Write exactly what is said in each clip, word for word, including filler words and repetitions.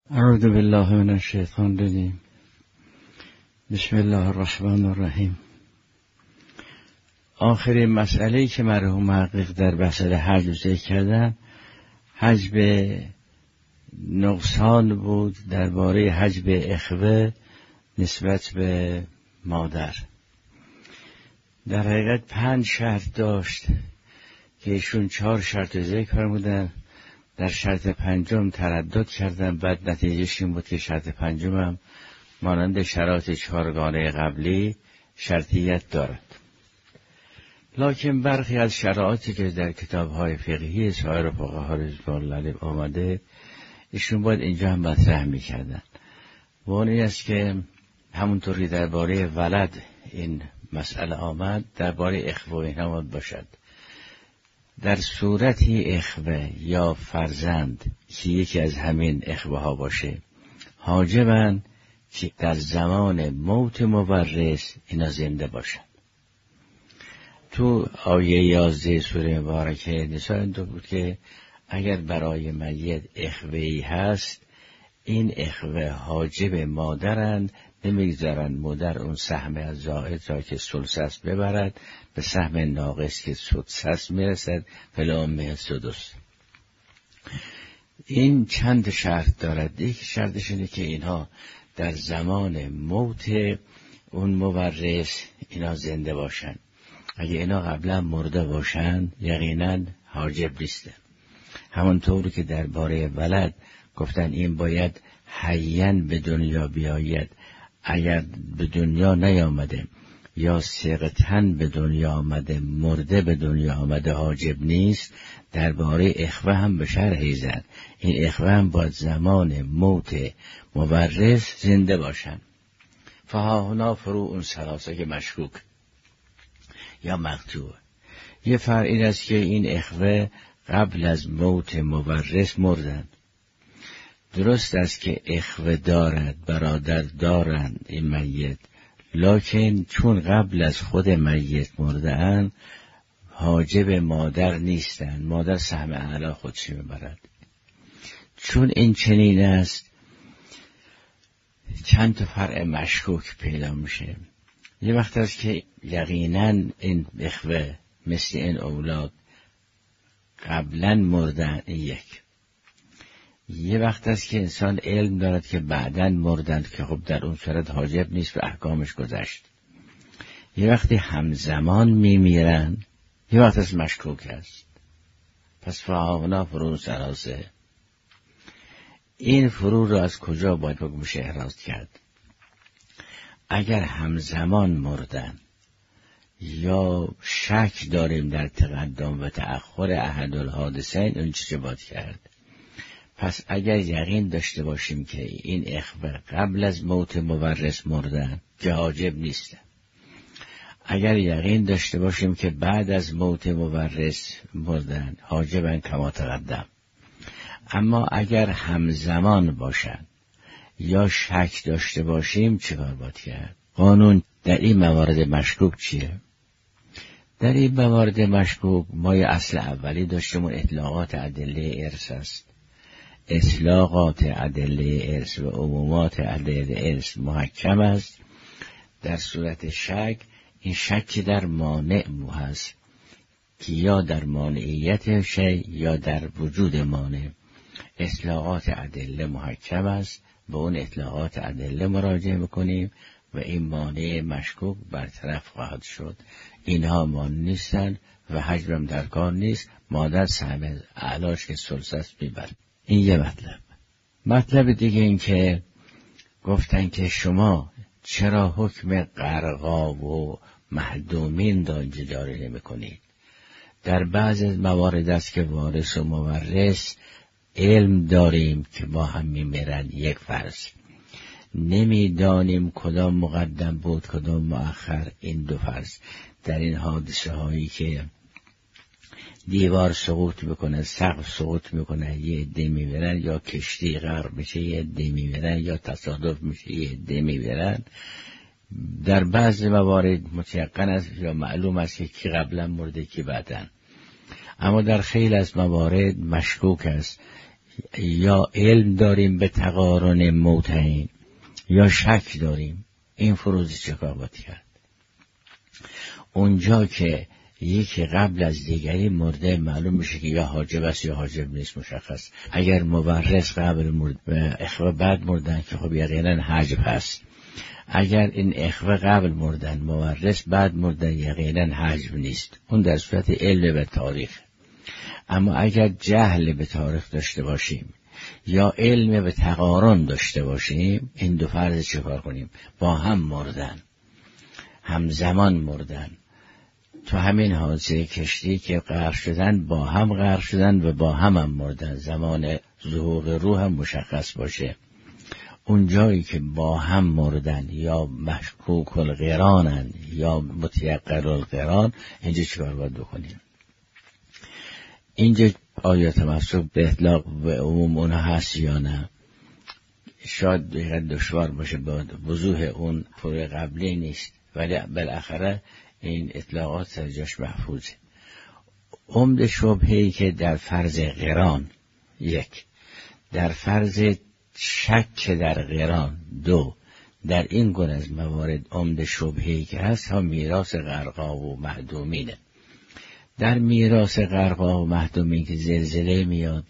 اعوذ بالله من الشیطان الرجیم. بسم الله الرحمن الرحیم. آخرین مسئله‌ای که مرحوم محقق در بحث حج ذکر کردن حجب نقصان بود درباره حجب اخوه نسبت به مادر. در حقیقت پنج شرط داشت که ایشون چهار شرط ذکر فرمودن. در شرط پنجم تردد کردن، بعد نتیجهش این بود که شرط پنجم هم مانند شرایط چهارگانه قبلی شرطیت دارد. لکن برخی از شرایطی که در کتاب‌های فقهی سایر فقها رضوان الله علیهم آمده ایشون باید اینجا هم مطرح می‌کردن. و اون این است که همونطوری درباره ولد این مسئله آمد درباره اخوه اینها باید باشد. در صورتی اخوه یا فرزند که یکی از همین اخوه ها باشه حاجبن که در زمان موت مورث اینا زنده باشن. تو آیه یازده سوره مبارکه نساء این دو بود که اگر برای میت اخوه‌ای هست این اخوه حاجب مادرند، نمیگذارن مادر اون سهم از زائد را که ثلث است ببرد به سهم ناقص که سدس است میرسد فلامه سدس. این چند شرط دارد. یک شرطش اینه که اینها در زمان موت اون مورث اینا زنده باشن. اگه اینا قبلا مرده باشن یقینا حاجب نیستن. همونطور که درباره ولد گفتن این باید حیاً به دنیا بیاید، اگر به دنیا نیامده یا سقطن به دنیا آمده مرده به دنیا آمده حاجب نیست. درباره اخوه هم به شرحی زد این اخوه هم باید زمان موت مورث زنده باشن. فهاهنا فرو اون سلاسه که مشکوک یا مقطوع. یه فرق این است که این اخوه قبل از موت مورث مردن. درست است که اخوه دارد، برادر دارند این میت، لکن چون قبل از خود میت مرده اند حاجب مادر نیستند. مادر سهم اعلی خودشی میبرد. چون این چنین است چند تا فرع مشکوک پیدا میشه. یه وقت است که یقینا این اخوه مثل این اولاد قبلا مردن، این یک. یه وقت است که انسان علم دارد که بعداً مردند که خب در اون صورت حاجب نیست و احکامش گذشت. یه وقتی همزمان میمیرن، یه وقت است مشکوک است. پس فهاهنا فرو سلاسه. این فرو را از کجا باید حکمش احراز کرد؟ اگر همزمان مردن یا شک داریم در تقدم و تأخر احد الحادثین اون چه باید کرد؟ پس اگر یقین داشته باشیم که این اخوه قبل از موت مورث مردن که حاجب نیستن، اگر یقین داشته باشیم که بعد از موت مورث مردن حاجبن کما تقدم. اما اگر همزمان باشن یا شک داشته باشیم چه کار باید کرد؟ قانون در این موارد مشکوک چیه؟ در این موارد مشکوک ما یه اصل اولی داشتیم، اطلاقات ادله ارث است. اطلاقات ادله ارث و عمومات ادله ارث محکم است. در صورت شک این شک در مانع مو هست که یا در مانعیت شی یا در وجود مانع. اطلاقات ادله محکم است، به اون اطلاقات ادله مراجعه بکنیم و این مانع مشکوک برطرف خواهد شد. اینها مانع نیستن و حجبم در کار نیست. مادر سهم اعلاش که ثلث است میبرد. این یه مطلب. مطلب دیگه این که گفتن که شما چرا حکم غرقا و محدومین دا جاری نمی کنید؟ در بعض موارد است که وارث و مورث علم داریم که با هم میمیرن، یک فرض. نمیدانیم کدام مقدم بود کدام مؤخر، این دو فرض. در این حادثه هایی که دیوار سقوط میکنه، سقف سقوط میکنه، یه عده میمیرن، یا کشتی غرق میشه یه عده میمیرن، یا تصادف میشه یه عده میمیرن. در بعض موارد متیقن است یا معلوم است که کی قبلا مرده کی بعدن. اما در خیلی از موارد مشکوک است یا علم داریم به تقارن موتهین یا شک داریم. این فروزی چه کار باید کرد؟ اونجا که یکی قبل از دیگری مرده معلوم میشه که یا حاجب است یا حاجب نیست، مشخص. اگر مورث قبل مرد و اخوه بعد مردن که خب یقینا حجب هست. اگر این اخوه قبل مردن مورث بعد مردن یقینا حجب نیست. اون در صورت علم به تاریخ. اما اگر جهل به تاریخ داشته باشیم یا علم به تقارن داشته باشیم، این دو فرض چه کار کنیم؟ با هم مردن، همزمان مردن. تو همین حادثه کشتی که غرق شدن با هم غرق شدن و با هم هم مردن، زمان ظهور روح هم مشخص باشه. اون جایی که با هم مردن یا مشکوک القرانن یا متیقن القران، اینجا چیکار باید بکنیم؟ اینجا آیات مصروف به اطلاق به عموم اونها هست یا نه؟ شاید دیگر دشوار باشه، با وضوح اون فروع قبلی نیست، ولی بالاخره این اطلاقات سر جاش محفوظه. عمد شبهه‌ای که در فرض قران، یک، در فرض شک در قران، دو، در این گونه از موارد عمد شبهه‌ای که هست ها میراث غرقا و مهدومینه. در میراث غرقا و مهدومین که زلزله میاد،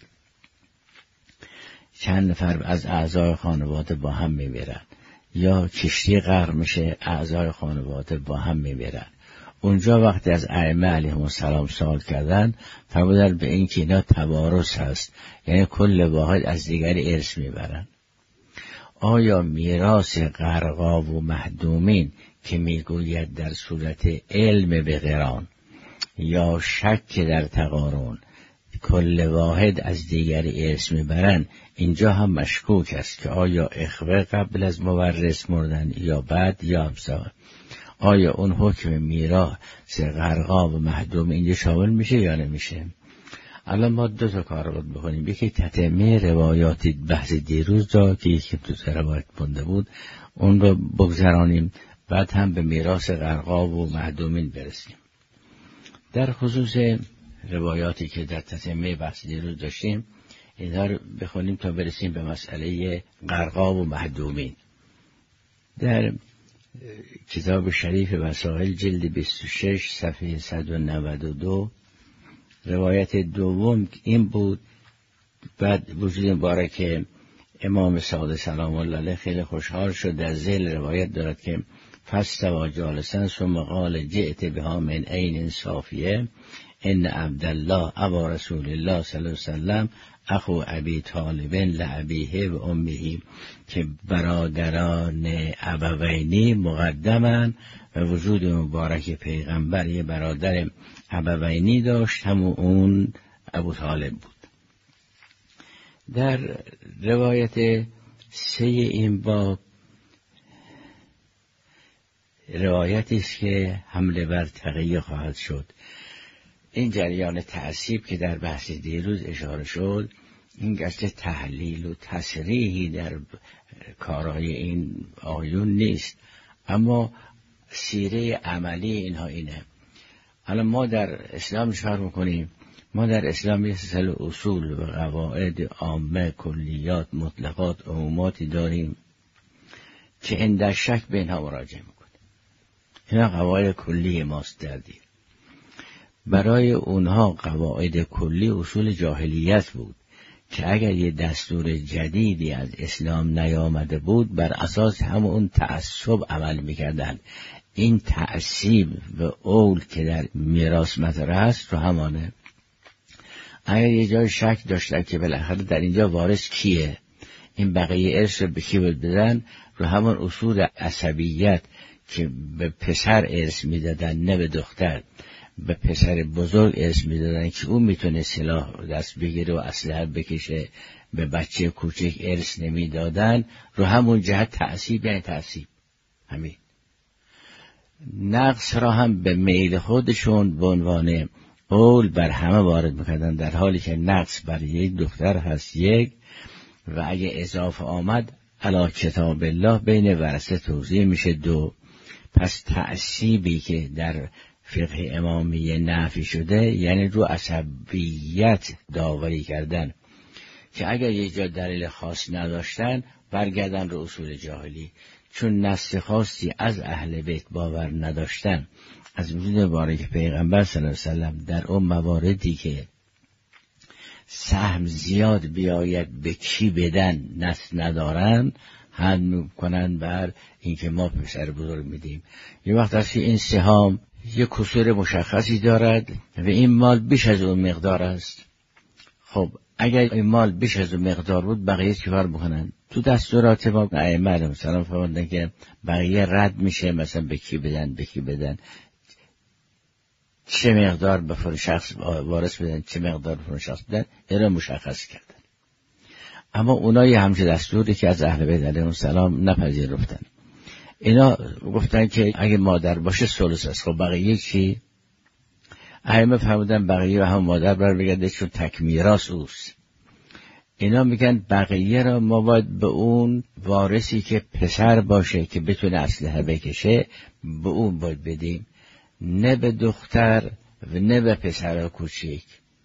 چند نفر از اعضای خانواده با هم میمیرن، یا کشتی غرق میشه اعضای خانواده با هم میمیرن. اونجا وقتی از ائمه علیهم السلام سوال کردن، فرمودن به این که اینا توارث هست، یعنی کل واحد از دیگری ارث میبرن. آیا میراث غرقا و مهدومین که میگوید در صورت علم به قران یا شک در تقارن کل واحد از دیگری ارث میبرن، اینجا هم مشکوک است که آیا اخوه قبل از مورث مردن یا بعد یا همسا؟ آیا اون حکم میراث غرقا و مهدوم اینجا شامل میشه یا نمیشه؟ الان ما دو تا کار باید بکنیم. یکی تتمه روایات بحث دیروز را که یکی دو تا روایت بنده بود اون رو بگذرانیم، بعد هم به میراث غرقا و مهدومین برسیم. در خصوص روایاتی که در تتمه بحث دیروز داشتیم اینها رو بخونیم تا برسیم به مسئله غرقا و مهدومین. در کتاب شریف وسائل جلد بیست و شش صفحه صد و نود و دو روایت دوم این بود. بعد وجود مبارک امام صادق سلام الله علیه خیلی خوشحال شد. در ذیل روایت دارد که فاستوى جالسا ثم قال جئت بها من عین صافیه ان عبدالله ابا رسول الله صلی الله علیه وسلم اخو ابی طالب لابیه و امه، که برادران ابوینی مقدمن و وجود مبارک پیغمبر یه برادر ابوینی داشت، همون اون ابو طالب بود. در روایت سه این باب روایتی است که حمله بر تقیه خواهد شد. این جریان تعصیب که در بحث دیروز اشاره شد، این گرچه تحلیل و تصریحی در کارهای این آیون نیست، اما سیره عملی اینها اینه. حالا ما در اسلام شرح میکنیم، ما در اسلام یه سلسله اصول و قواعد عامه، کلیات، مطلقات، عموماتی داریم که این در شک به اینها مراجعه میکنیم. اینا قواعد کلی ماست در دین. برای اونها قواعد کلی اصول جاهلیت بود که اگر یه دستور جدیدی از اسلام نیامده بود بر اساس همون تعصب عمل میکردن. این تعصیب و اول که در میراث مطرح است رو همانه. اگر یه جای شک داشتن که بالاخره در اینجا وارث کیه، این بقیه ارث رو به کی بدن، رو همون اصول عصبیت که به پسر ارث میدادن نه به دختر، به پسر بزرگ ارث میدادن که اون میتونه سلاح دست بگیره و اسلحه بکشه، به بچه کوچک ارث نمیدادن، رو همون جهت تعصیب یعنی تعصیب. همین نقص را هم به میل خودشون به عنوان اول بر همه وارد میکردن، در حالی که نقص برای یک دختر هست یک، و اگه اضافه آمد علی کتاب الله بین ورثه توزیع میشه دو. پس تعصیبی که در فقه امامی نفی شده یعنی رو عصبیت داوری کردن که اگر یه جا دلیل خاص نداشتن برگردن رو اصول جاهلی، چون نص خاصی از اهل بیت باور نداشتن. از وجود مبارک پیغمبر صلی الله علیه وسلم در اون مواردی که سهم زیاد بیاید به کی بدن نص ندارن، حمل کنن بر اینکه ما پسر بزرگ میدیم. یه وقت هست که این سهام یه کسور مشخصی دارد و این مال بیش از اون مقدار است. خب اگر این مال بیش از اون مقدار بود بقیه چیکار بکنن؟ تو دستورات ما ائمه علیهم السلام فرمودن که بقیه رد میشه، مثلا به کی بدن به کی بدن، چه مقدار به فلان شخص وارث بدن، چه مقدار به فلان شخص بدن، اینا مشخص کردن. اما اونایی همچه دستوری که از اهل بیت علیهم السلام نپذیرفتن. اینا گفتن که اگه مادر باشه ثلث است. خب بقیه چی؟ ائمه فرمودن بقیه هم مادر بر بگرده چون تک میراث اوست. اینا میگن بقیه را ما باید به اون وارثی که پسر باشه که بتونه اسلحه بکشه به اون باید بدیم، نه به دختر و نه به پسر کوچیک.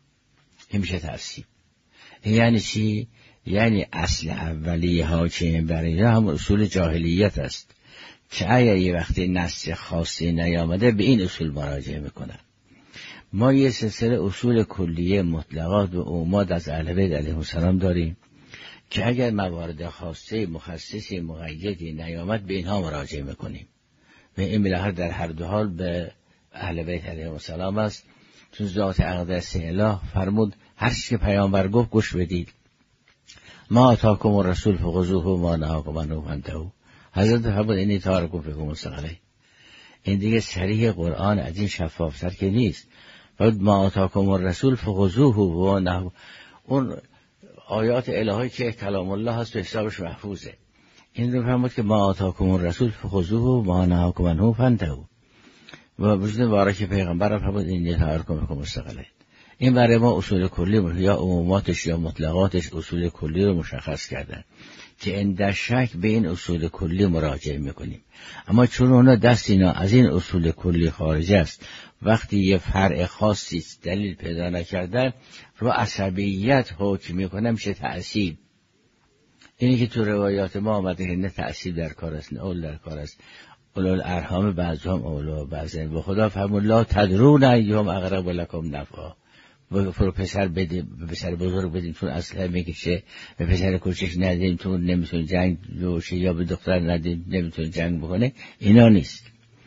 این میشه ترسیم. یعنی چی؟ یعنی اصل اولی حاکم برای هم اصول جاهلیت است که اگر یه وقتی نص خاصی نیامده به این اصول مراجعه میکنن. ما یه سلسله اصول کلیه مطلقات و عمومات از اهل بیت علیهم السلام داریم که اگر موارد خاصه مخصصی مقیدی نیامد به اینها مراجعه میکنیم و این بالاخره در هر دو حال به اهل بیت علیهم السلام است. تو ذات اقدس اله فرمود هر چی که پیامبر گفت گوش بدید. ما آتاکم الرسول فخذوه و ما نهاکم عنه فانتهوا. حضرت فرمود اینی تارکم فیکم مستقله. این دیگه صریح قرآن از این شفافتر که نیست. فرمود ما آتاکم الرسول فخذوه و ما نهاکم. اون آیات الهی که کلام الله هست و حسابش محفوظه. این رو فرمود که ما آتاکم الرسول فخذوه و ما نهاکم عنه فانتهوا. و وجود مبارک پیغمبر فرمود اینی تارکم فیکم مستقله. این برای ما اصول کلی یا عموماتش یا مطلقاتش اصول کلی رو مشخص کردن که اندر شک به این اصول کلی مراجعه میکنیم. اما چون اونا دست اینا از این اصول کلی خارج است، وقتی یه فرع خاصی دلیل پیدا نکردن رو عصبیت حکم میکنه میشه تعصیب. اینی که تو روایات ما آمده که نه تعصیب در کار است نه اول در کار است. اولو الارحام بعضهم اولو بعضن و خدا فرمود لا تدرون ایهم اقرب لکم نفعا. به پسر بدیم، به پسر بزرگ بدیم چون اسلحه میکشه، به پسر کوچک ندیم چون نمیتونه جنگ جوشه، یا به دختر ندیم نمیتونه جنگ بکنه. اینا نیست.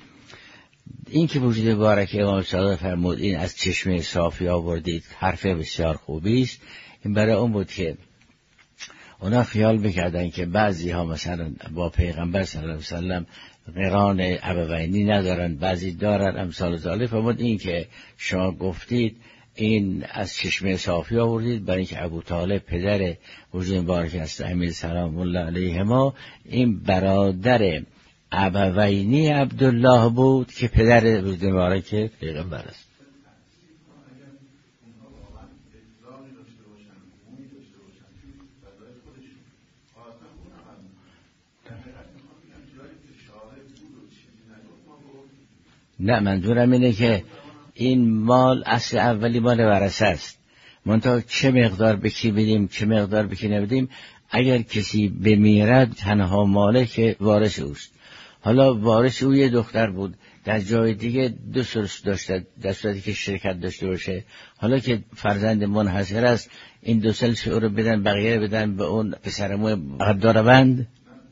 این که وجود مبارک امام صادق فرمود این از چشمه صافی آوردید حرف بسیار خوبی است. این برای اون بود که اونا خیال میکردن که بعضی ها مثلا با پیغمبر صلی الله علیه وسلم قران ابوینی ندارن، بعضی دارن، امثال ذالک. فرمود این که شما گفتید این از چشمه صافی آوردید برای اینکه ابو طالب پدر وجود مبارک است امیر سلام الله علیهما این برادر ابوینی عبدالله بود که پدر وجود مبارک پیغمبر است. نه منظورم اینه که این مال اصل اولی مال ورثه است. منتها چه مقدار به کی بدیم چه مقدار به کی نبدیم، اگر کسی بمیرد تنها مالک وارث اوست. حالا وارث او یه دختر بود، در جای دیگه دو ثلث داشته، در صورتی که شرکت داشته باشه. حالا که فرزند منحصر است این دو ثلث او رو بدن، بقیه رو بدن به اون پسرمو قداربند.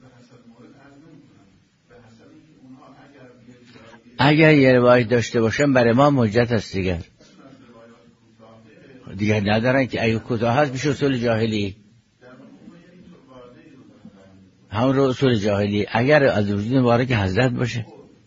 اگر یه روایت داشته باشم برای ما حجت است. دیگر دیگر ندارن که اگه کوتاه هست میشه اصول جاهلی، همون رو اصول جاهلی. اگر از وجود مبارک حضرت باشه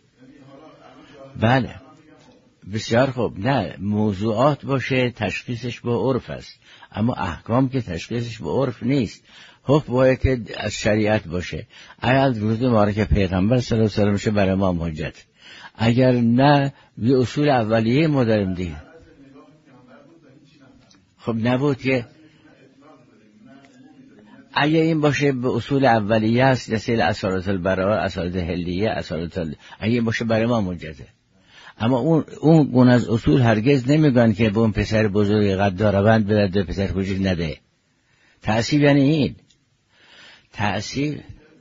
بله بسیار خوب. نه موضوعات باشه تشخیصش با عرف است، اما احکام که تشخیصش با عرف نیست. حکم باید از شریعت باشه. اگر از وجود مبارک پیغمبر صلی الله علیه و سلم برای ما حجت، اگر نه یه اصول اولیه ما داریم دیگه. خب نبود که اگه این باشه به اصول اولیه است، مثل اصالت البراء، اصالت هلیه، اصالت ال... اگه این باشه برای ما منجزه. اما اون اون اون از اصول هرگز نمیگن که به اون پسر بزرگ قداربند بده، پسر کوچیک نده. تعصیب یعنی این تعصیب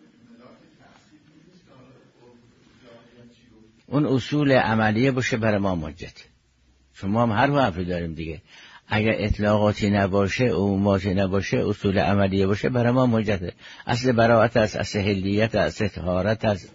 اون اصول عملیه باشه برای ما حجت، چون ما هم هر حرفی داریم دیگه. اگر اطلاقاتی نباشه، عموماتی نباشه، اصول عملیه باشه برای ما حجته. اصل براءت است، اصل حلیت است، اصل طهارت است.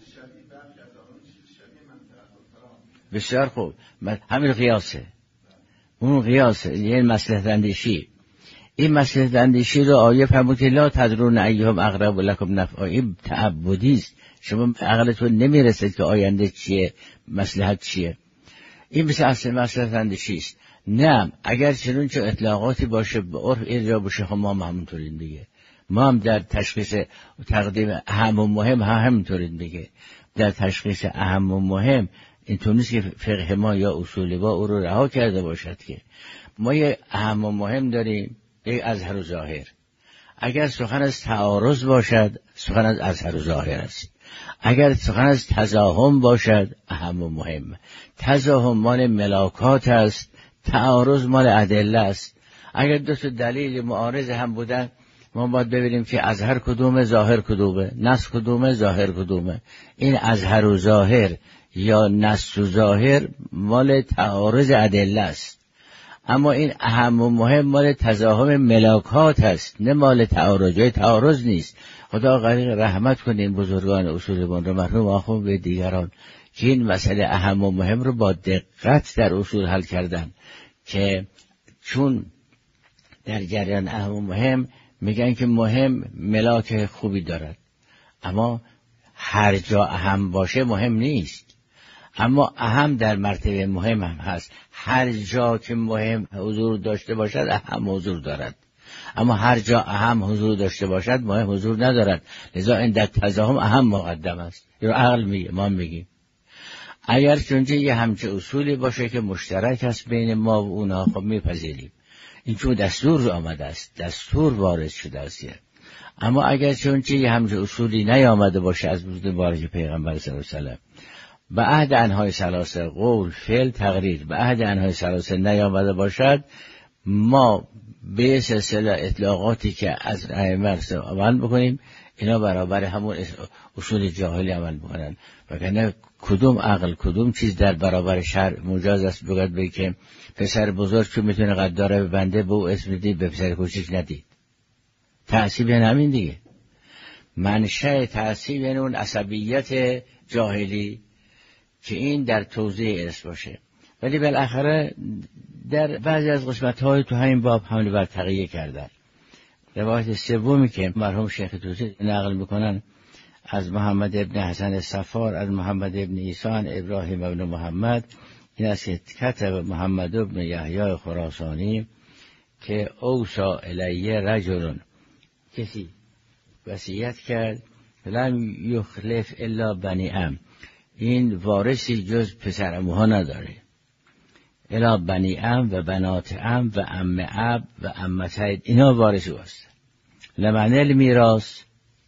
بسیار خوب، همین قیاسه، اون قیاسه، یه مصلحت اندیشی. این مصلحت اندیشی رو آیه فرمود که لا تدرون ایهم اقرب لکم نفعا، این تعبدی است. شما عقلتون نمیرسید که آینده چیه، مصلحت چیه. این مثل اصل مصلحت اندیشی است. نه اگر چنون چه اطلاقاتی باشه به عرف ارجاع بشه، خب ما هم همونطوریم دیگه. ما هم در تشخیص تقدیم اهم و مهم هم همونطوریم دیگه. در تشخیص اهم و مهم اینطور نیست که فقه ما یا اصول ما او رو رها کرده باشد، که ما یه اهم و مهم داریم، یک اظهر و ظاهر. اگر سخن از تعارض باشد، سخن از اظهر و ظاهر است. اگر سخن از تزاحم باشد، اهم و مهم. تزاحم مال ملاکات است، تعارض مال ادله است. اگر دو تا دلیل معارض هم بودن، ما باید ببینیم که اظهر کدومه، ظاهر کدومه، نص کدومه، ظاهر کدومه. این اظهر و ظاهر یا نص و ظاهر مال تعارض ادله است، اما این اهم و مهم مال تزاحم ملاکات است، نه مال تعارض. تعارض نیست. خدا غریق رحمت کنین بزرگان اصولمون رو، مرحوم آخوند به دیگران، که این مسئله اهم و مهم رو با دقت در اصول حل کردن، که چون در جریان اهم و مهم میگن که مهم ملاک خوبی دارد، اما هر جا اهم باشه مهم نیست. اما اهم در مرتبه مهم هم هست. هر جا که مهم حضور داشته باشد اهم حضور دارد، اما هر جا اهم حضور داشته باشد مهم حضور ندارد. لذا این در تزاحم اهم مقدم است. یا عقل میگه، ما میگیم اگر چونچه یه همچه اصولی باشه که مشترک است بین ما و اونا، خب میپذیریم. این چون دستور آمده است، دستور وارد شده است. اما اگر چونچه یه همچه اصولی نیامده باشه از وجود بارج پیغمبر صلی الله علیه و سلم، به عهد انهای ثلاثه، قول، فعل، تقریر، به عهد انهای ثلاثه نیامده باشد، ما به سلسله اطلاقاتی که از ائمه عمل بکنیم، اینا برابر همون اصول جاهلی عمل بکنن. وگرنه کدوم عقل، کدوم چیز در برابر شرع مجاز است بگید بگید که پسر بزرگ چون میتونه قداره ببنده به او اسم دید، به پسر کوچیک ندید. تعصیب یعنی همین دیگه. منشأ تعصیب یعنی اون عصبیت جاهلی که این در توضیح ارث باشه. ولی بالاخره در بعضی از قسمت‌های تو همین باب حمله بر تقیه کردن. روایت سومی که مرحوم شیخ توسی نقل میکنن از محمد ابن حسن صفار، از محمد ابن ایسان، ابراهیم ابن محمد، این است که کتب محمد ابن یحیی خراسانی که اوصا الیه رجل، کسی وصیت کرد، لم یخلف الا بنی ام، این وارثی جز پسر عموها نداره، الا بنی ام و بنات ام و ام اب و عمتین، اینا وارثی هست. لمن المیراث،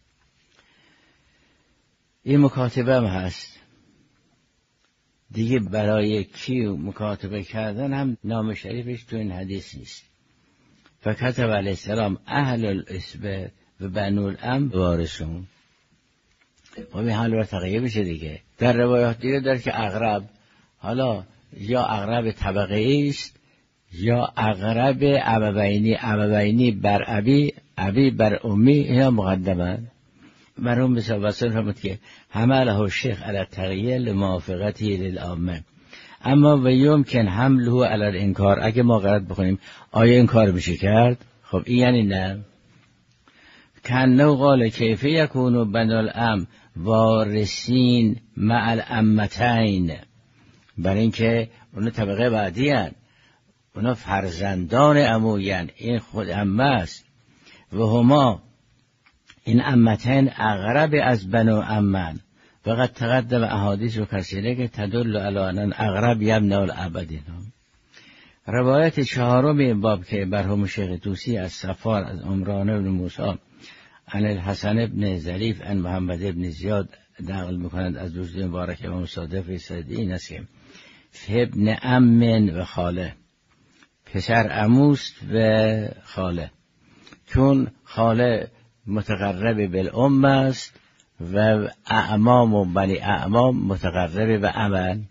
این مکاتبه هم هست دیگه. برای کی مکاتبه کردن هم نام شریفش تو این حدیث نیست. فکتب علیه السلام اهل الاسبه و بنو الام وارثون. خب این حال را تقیه بشه دیگه. در روایات دیگه داره که اقرب، حالا یا اقرب طبقه است یا اقرب ابوینی، ابوینی بر ابی، ابی بر امی، اینا مقدمه. مرحوم بسیار وصل فرمود که حمله شیخ علی التقیه لموافقتی للعامه، اما و یمکن حمله علی الانکار، اگه ما غلط بکنیم آیا این کار میشه کرد؟ خب این یعنی نه. کنه قال کیف یکونو بنو الام وارثین مع الامتین، برای اینکه اونا طبقه بعدی هن، اونا فرزندان عموین، این خود عمه است و هما این امتین اقرب از بنو امن. فقط تقدم احادیث و کثیره که تدل علی ان اقرب یمنع الابدین. روایت چهارم این باب که مرحوم شیخ طوسی از صفار از عمران بن موسی عن الحسن بن ظریف عن محمد بن زیاد نقل میکنند از وجود مبارک امام صادق سعدی، این است که ابن عم و خاله، پسر عموست و خاله. چون خاله متقرب بالام است و اعمام و بنی اعمام متقرب به عمل.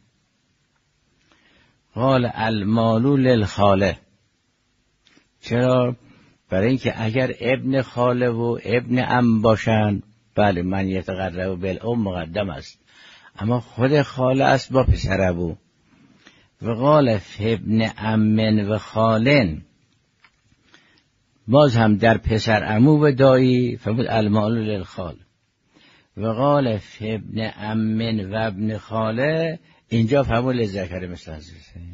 قال المال للخاله. چرا؟ برای اینکه اگر ابن خاله و ابن عم باشن، بله من یتقرب بالام مقدم است، اما خود خاله است با پسر ابو. و قال ابن عم و خالن، باز هم در پسر عمو و دایی فمود المال للخال. و قال ابن عم و ابن خاله، اینجا فمود للذکر مثل حظ الانثیین.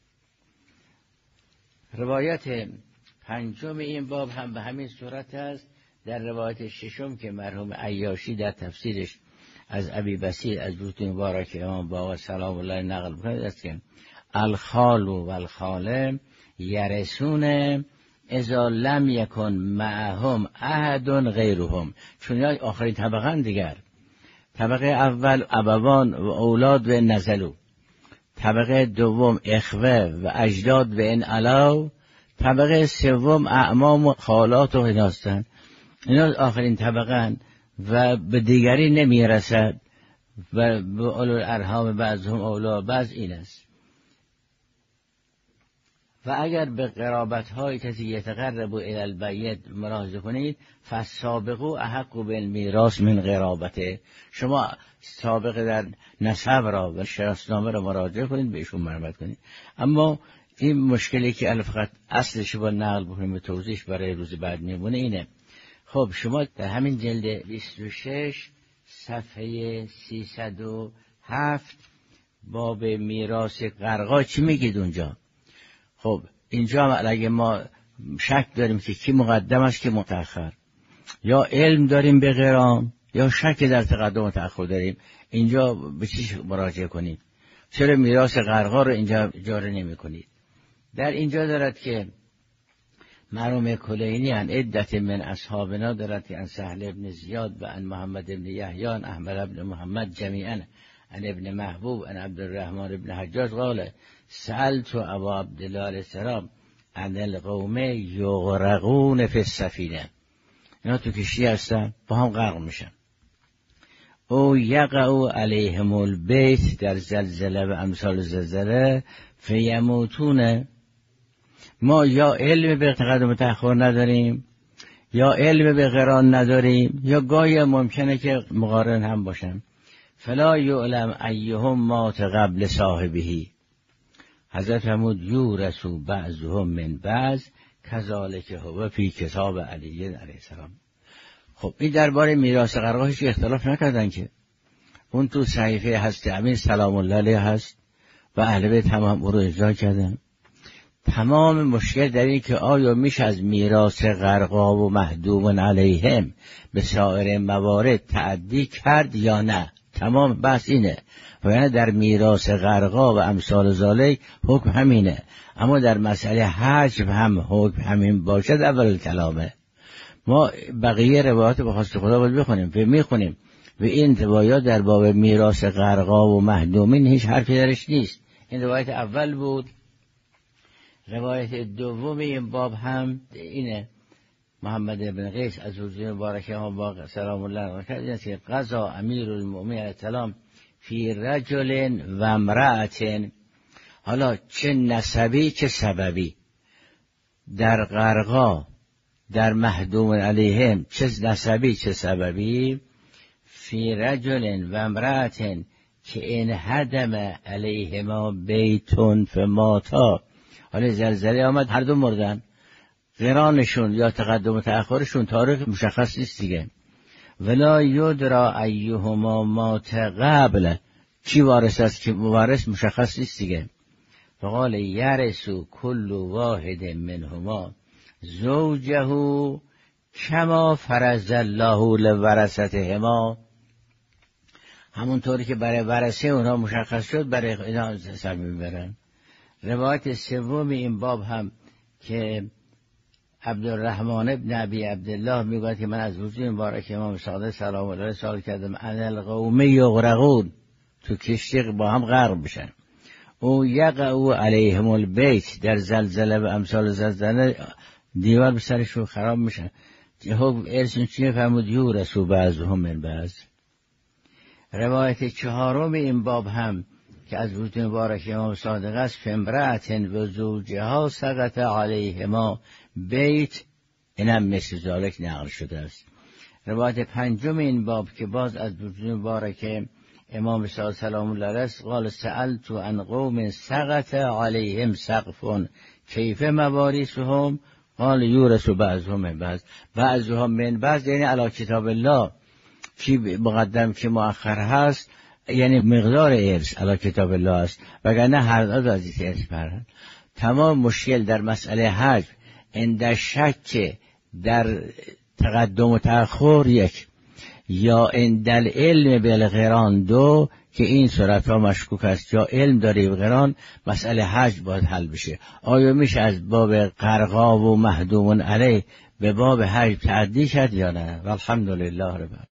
روایت پنجم این باب هم به همین صورت است. در روایت ششم که مرحوم عیاشی در تفسیرش از ابی بصیر از روت مبارک امام باقر سلام الله نقل می‌کند است که الخال و الخاله یرثون اذا لم یکن معهم احد غیرهم. چون آخرین طبقه دیگر، طبقه اول ابوان و اولاد و نزلو، طبقه دوم اخوه و اجداد و ان علاو، طبقه سوم اعمام و خالات و هناستن. اینا آخرین طبقه و به دیگری نمی رسد و به اولو الارحام بعضهم اولا بعض این است. و اگر به قرابت های کسی یتقرب الی البیت ملاحظه کنید، فالسابقوا احق بالمیراث من قرابته. شما سابقه در نسب را و شناسنامه را مراجعه کنید، بهشون مرحمت کنید. اما این مشکلی که الان فقط اصلش با نقل بکنیم به توضیحش برای روز بعد میمونه اینه. خب شما در همین جلد بیست و شش صفحه سیصد و هفت باب میراث غرقا چی میگید اونجا؟ خب اینجا اگه ما شک داریم که کی مقدم است که متأخر، یا علم داریم به قران، یا شک در تقدم و تأخر داریم، اینجا به چی مراجعه کنید؟ چرا میراث غرقا رو اینجا جاری نمی کنید؟ در اینجا دارد که مرحوم کلینی عن عدت من اصحابنا دارد که عن سهل ابن زیاد و عن محمد ابن یحیی عن احمد ابن محمد جمیعا عن ابن محبوب عن عبدالرحمن ابن حجاج قال سألت ابا عبدالله علیه السلام عن القوم یغرقون فی السفینه. اینا تو کشتی هستن با هم غرق میشن. او یقعوا علیهم البیت در زلزله و امثال زلزله فیموتون. ما یا علم به تقدم و تأخر نداریم، یا علم به قران نداریم، یا گاهی ممکنه که مقارن هم باشن. فلا یعلم ایهم مات قبل صاحبهی. حضرت فرمود یورثوا بعضهم من بعض کذالک هو فی کتاب علی علیه السلام. خب این درباره میراث غرقا هیچ اختلاف نکردن که اون تو صحیفه هست امین سلام الله علیه هست و اهل بیت هم او رو اجرا کردن. تمام مشکل در این که آیا میشه از میراث غرقا و محدوم علیهم به سایر موارد تعدی کرد یا نه. تمام بحث اینه. و یعنی در میراث غرقا و امثال ذالک حکم همینه، اما در مسئله حجب هم حکم همین باشد اول کلامه. ما بقیه روایات به خواست خدا باید بخونیم و میخونیم و این روایات در باب میراث غرقا و محدومین هیچ حرفی درش نیست. این روایت اول بود. روایت دوم این باب هم اینه. محمد بن قیس از حضور مبارک امام باقر سلام الله علیه که قضا امیر المؤمنین علیه السلام فی رجل و امرأة. حالا چه نسبی چه سببی در غرقا در محدوم علیهم، چه نسبی چه سببی، فی رجل و امرأة که این هدم علیهما بیتون فماتا. حالا زلزله آمد هر دو مردن، قرانشون یا تقدم و تأخرشون تاریخ مشخص نیست دیگه. ولا یدرا ایهما مات قبل، کی وارث است که وارث مشخص نیست دیگه. فقال یرث کل واحد منهما زوجه کما فرض الله لورثتهما. همونطوری که برای ورثه اونها مشخص شد برای اینا حساب میبرن. روایت سوم این باب هم که عبدالرحمن ابن ابی عبدالله میگوید که من از وجود مبارک امام صادق سلام الله علیه سوال کردم ان القوم یغرقون، تو کشتی با هم غرق بشن. او یقعوا علیهم البیت در زلزله و امثال زلزله دیوار به سرشون خراب میشن. حکم ارث چیه فرمود؟ یورث بعضهم من بعض. روایت چهارم این باب هم که از وجود مبارک امام صادق است، فمرأت و زوجها سقط علیهما بیت، اینم مثل ذالک نقل شده است. روایت پنجم این باب که باز از وجود مبارک امام صادق سلام الله علیه است، قال سألت عن قوم سقط علیهم سقف کیف مواریثهم قال یورث بعضهم من بعض. بعضهم من بعض یعنی علی کتاب الله، کی مقدم کی مؤخر هست، یعنی مقدار ارث علی کتاب الله است، وگرنه هر دو از این ارث برن. تمام مشکل در مسئله حج اند شک در تقدم و تأخر یک، یا اندل علم بالقران دو که این صورت ها مشکوک است، یا علم داری بقران مسئله حج باید حل بشه. آیا میشه از باب قرقا و محدوم علیه به باب حج تعدی شد یا نه؟ والحمدلله رب العالمین.